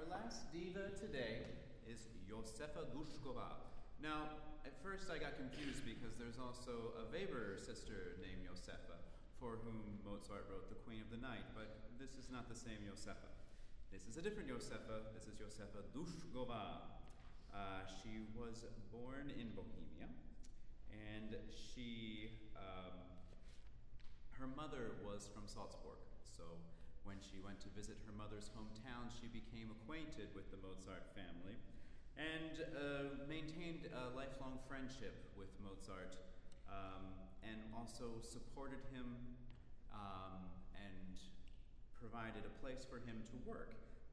last diva today is Josefa Dushkova. Now, at first I got confused because there's also a Weber sister named Josefa, for whom Mozart wrote The Queen of the Night, but this is not the same Josefa. This is a different Josefa. This is Josefa Dushkova. She was born in Bohemia, and her mother was from Salzburg, so when she went to visit her mother's hometown, she became acquainted with the Mozart family and maintained a lifelong friendship with Mozart, and also supported him and provided a place for him to work.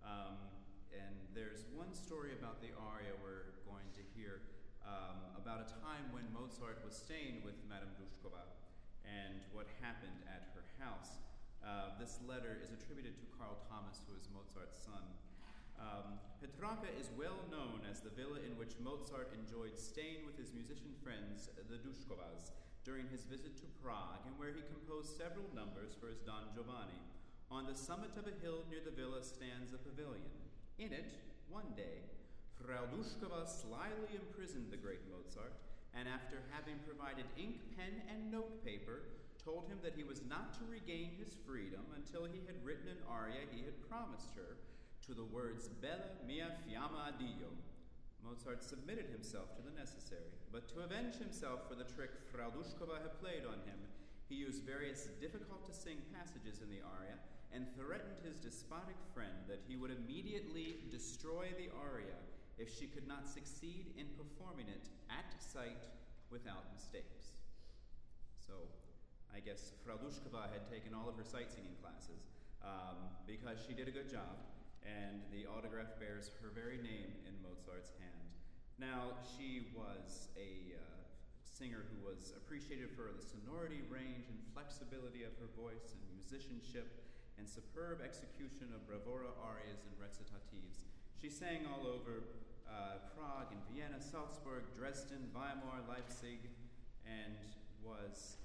And there's one story about the aria we're going to hear about a time when Mozart was staying with Madame Dushkova and what happened at her house. This letter is attributed to Carl Thomas, who is Mozart's son. Petrarca is well known as the villa in which Mozart enjoyed staying with his musician friends, the Dushkovas, during his visit to Prague, and where he composed several numbers for his Don Giovanni. On the summit of a hill near the villa stands a pavilion. In it, one day, Frau Dushkova slyly imprisoned the great Mozart, and after having provided ink, pen, and notepaper, told him that he was not to regain his freedom until he had written an aria he had promised her to the words Bella mia fiamma addio. Mozart submitted himself to the necessary, but to avenge himself for the trick Frau Dushkova had played on him, he used various difficult-to-sing passages in the aria and threatened his despotic friend that he would immediately destroy the aria if she could not succeed in performing it at sight without mistakes. So, I guess Frau Dushkova had taken all of her sight singing classes because she did a good job, and the autograph bears her very name in Mozart's hand. Now, she was a singer who was appreciated for the sonority, range, and flexibility of her voice and musicianship and superb execution of bravura arias and recitatives. She sang all over Prague and Vienna, Salzburg, Dresden, Weimar, Leipzig, and was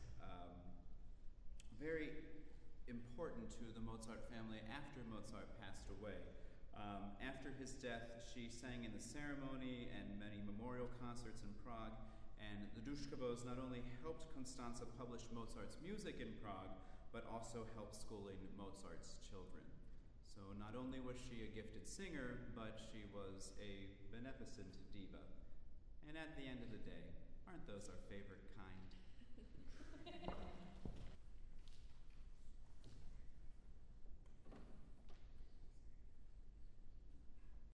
very important to the Mozart family after Mozart passed away. After his death, she sang in the ceremony and many memorial concerts in Prague, and the Dushkovas not only helped Constanza publish Mozart's music in Prague, but also helped schooling Mozart's children. So not only was she a gifted singer, but she was a beneficent diva. And at the end of the day, aren't those our favorite kind?